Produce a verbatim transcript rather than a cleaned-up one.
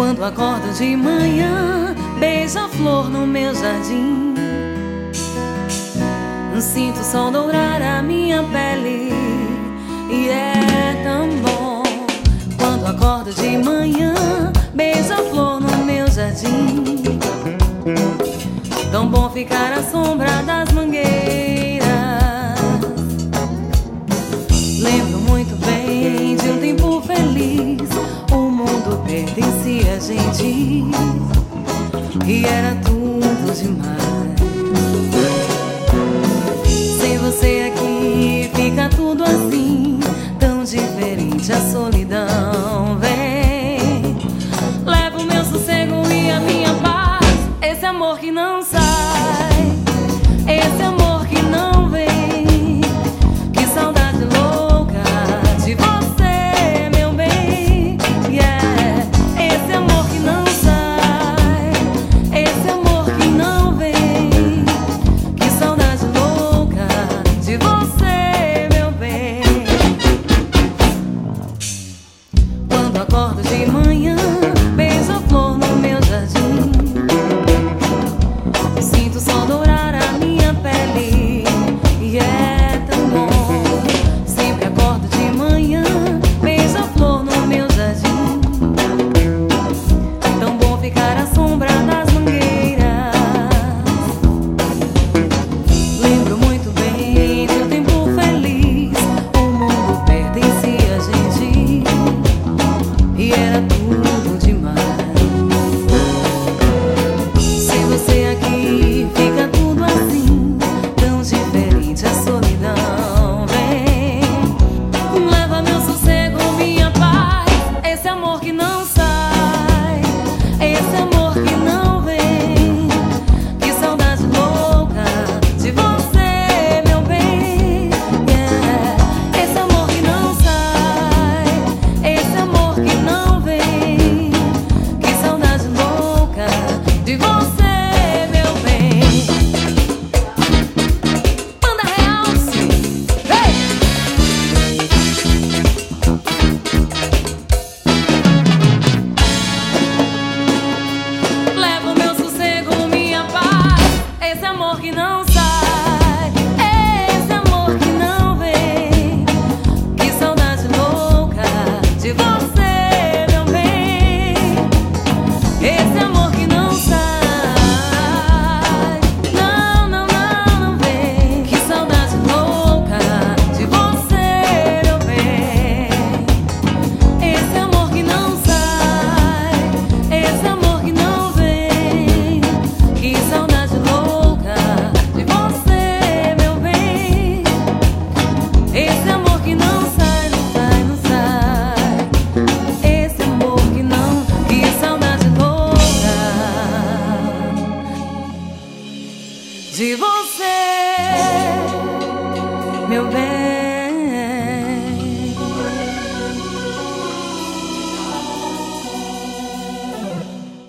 Quando acordo de manhã, beija-flor no meu jardim. Sinto o sol dourar a minha pele e é tão bom. Quando acordo de manhã, beija-flor no meu jardim. Tão bom ficar à sombra das mangueiras. Lembro muito bem de um tempo feliz. O mundo pertencia a gente e era tudo demais. Sem você aqui fica tudo assim, tão diferente a solidão. Vem, leva o meu sossego e a minha paz. Esse amor que não sai, esse amor que não vem. Que saudade louca de você, meu bem. Yeah. Esse amor que não sai, esse amor que não vem. Que saudade louca de você, meu bem. Quando acordo de manhã, beija-flor no meu jardim. Sinto o sol dourar a minha pele e é tão bom. Sempre acordo de manhã, beija-flor no meu jardim. Tão bom ficar à sombra das mangueiras. Lembro muito bem de um tempo feliz. O mundo pertencia a gente e era tudo demais. Sem você aqui fica tudo assim, tão diferente a solidão. Vem, leva meu sossego, minha paz. Esse amor que não sai, esse amor que não vem. Que saudade louca de você, meu bem. Yeah. Esse amor que não sai, esse amor que não vem. Que saudade louca de você. Esse amor que não sai, esse amor que não vem. Que saudade louca de você, meu bem. Esse amor que não sai, não, não, não, não vem. Que saudade louca de você, meu bem. Esse amor que não sai, esse amor que não vem. Que saudade louca de você, meu bem. Esse amor que não sai, não sai, não sai. Esse amor que não, que saudade louca de você, meu bem.